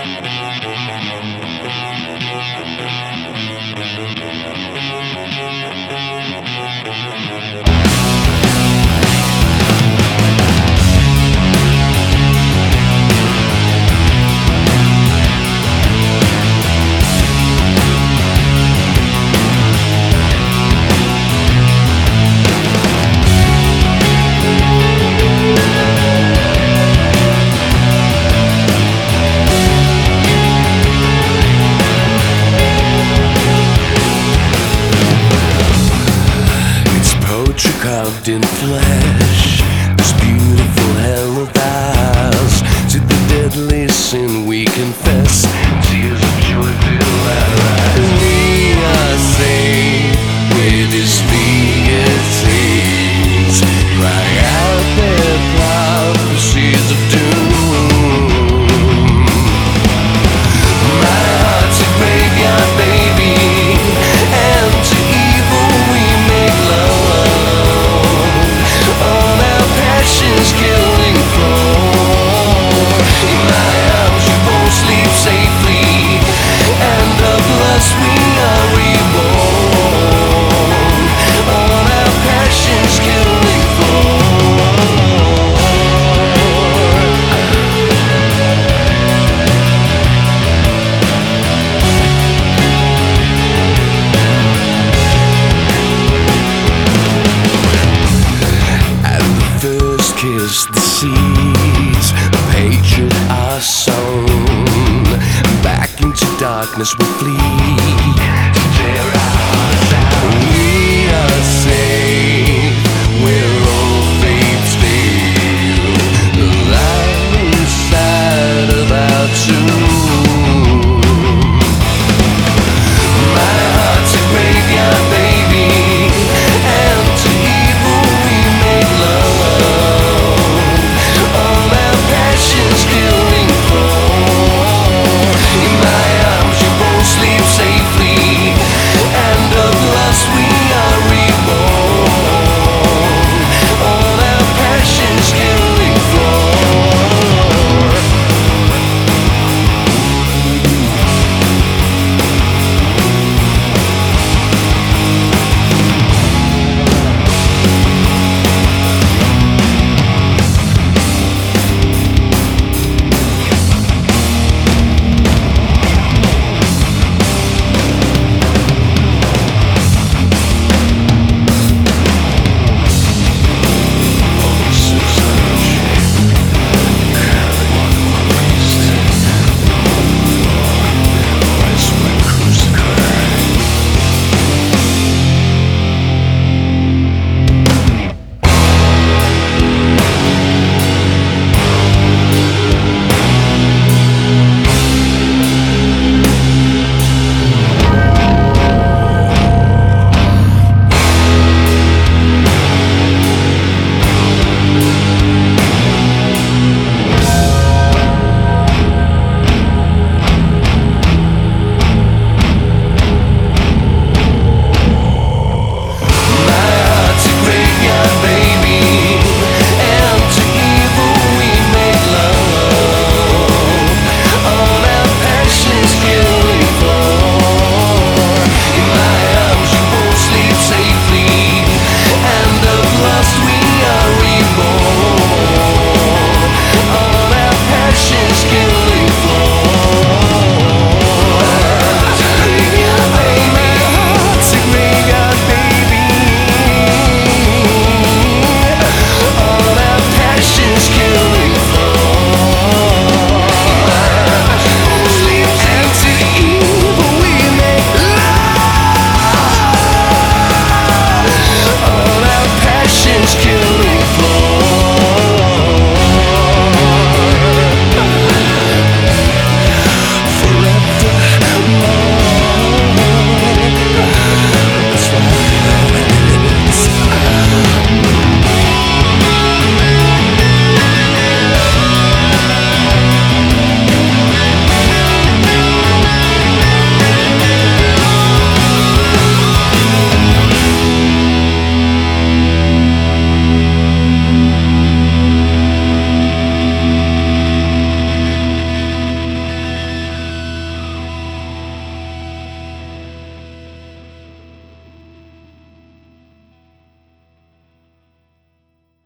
Carved in flesh, this beautiful hell of ours. To the deadly sin we confess, tears of joy fill our eyes. We are saved with His fingertips, cry out their prophecies of doom. My heart's a graveyard, baby, and to evil we make love. Killing floor. In my arms you both sleep safely, and of lust we are reborn. On our passions killing kiss the seeds of hatred are sown. Back into darkness we flee.